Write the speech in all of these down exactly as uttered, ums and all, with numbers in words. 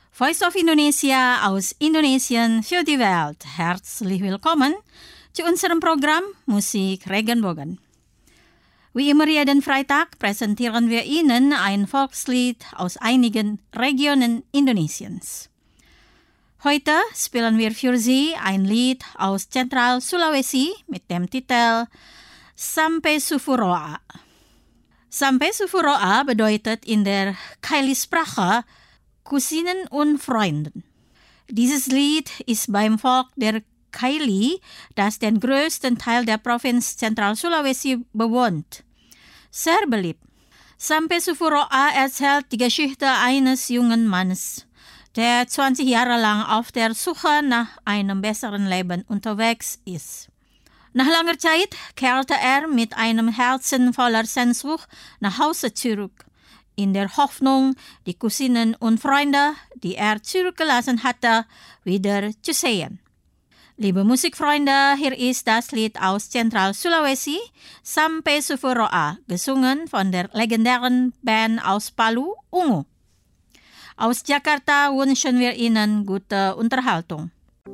Voice of Indonesia aus Indonesien für die Welt. Herzlich willkommen zu unserem Programm Musik Regenbogen. Wie immer jeden Freitag präsentieren wir Ihnen ein Volkslied aus einigen Regionen Indonesiens. Heute spielen wir für Sie ein Lied aus Zentral Sulawesi mit dem Titel Sampai Sufuroa. Sampai Sufuroa bedeutet in der Kaili-Sprache Cousinen und Freunden. Dieses Lied ist beim Volk der Kaili, das den größten Teil der Provinz Zentral Sulawesi bewohnt, sehr beliebt. Sampai Sufuroa erzählt die Geschichte eines jungen Mannes, der zwanzig Jahre lang auf der Suche nach einem besseren Leben unterwegs ist. Nach langer Zeit kehrte er mit einem Herzen voller Sehnsucht nach Hause zurück, in der Hoffnung, die Cousinen und Freunde, die er zurückgelassen hatte, wieder zu sehen. Liebe Musikfreunde, hier ist das Lied aus Zentral Sulawesi, Sampai Sufuroa, gesungen von der legendären Band aus Palu, Ungu. Aus Jakarta wünschen wir Ihnen gute Unterhaltung.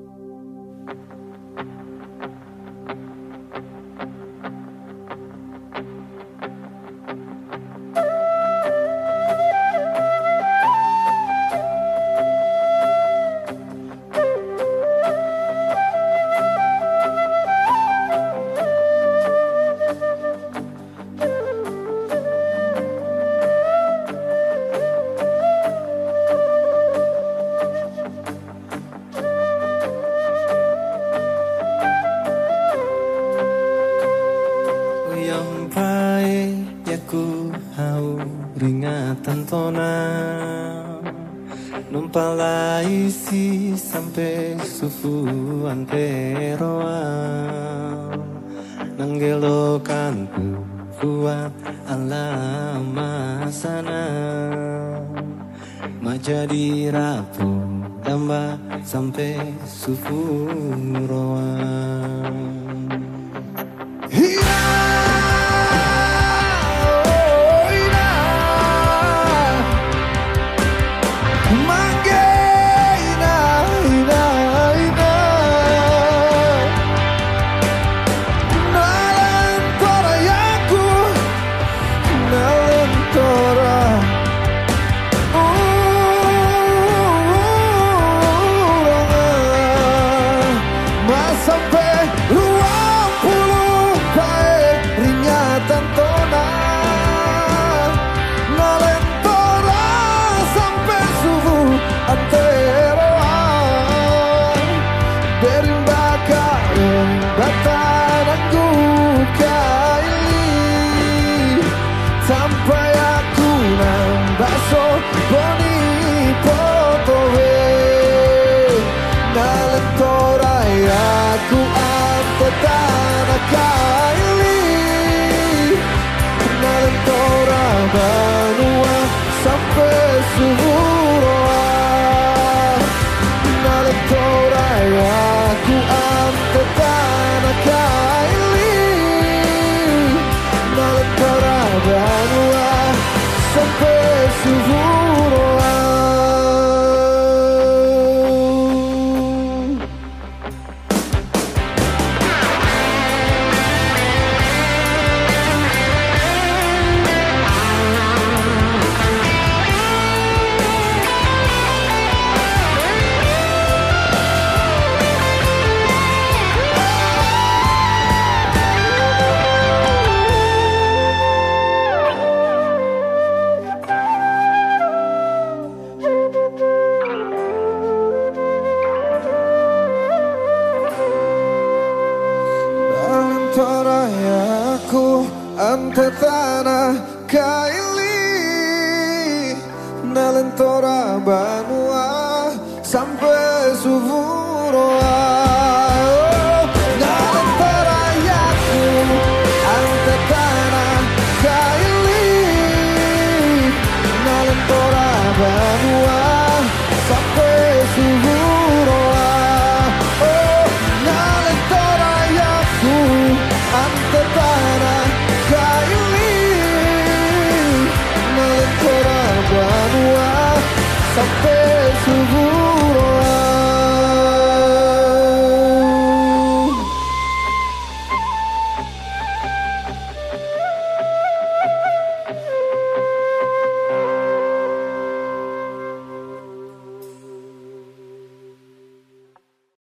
Numpalaisi sampai sufu anteroa nanggelokanku buat alama sana majadi rapu damba sampai sufu roa. Banua sampai Sufuroa Nalentora aku ante tanah Kaili Nalentora Banua sampai Sufuroa. Ante tanah Kaili Nalentora Banua sampai Sufuroa Nalentora yaku ante tanah Kaili Nalentora Banua sampai Sufuroa Oh Nalentora yaku ante tanah Banua sampai subuh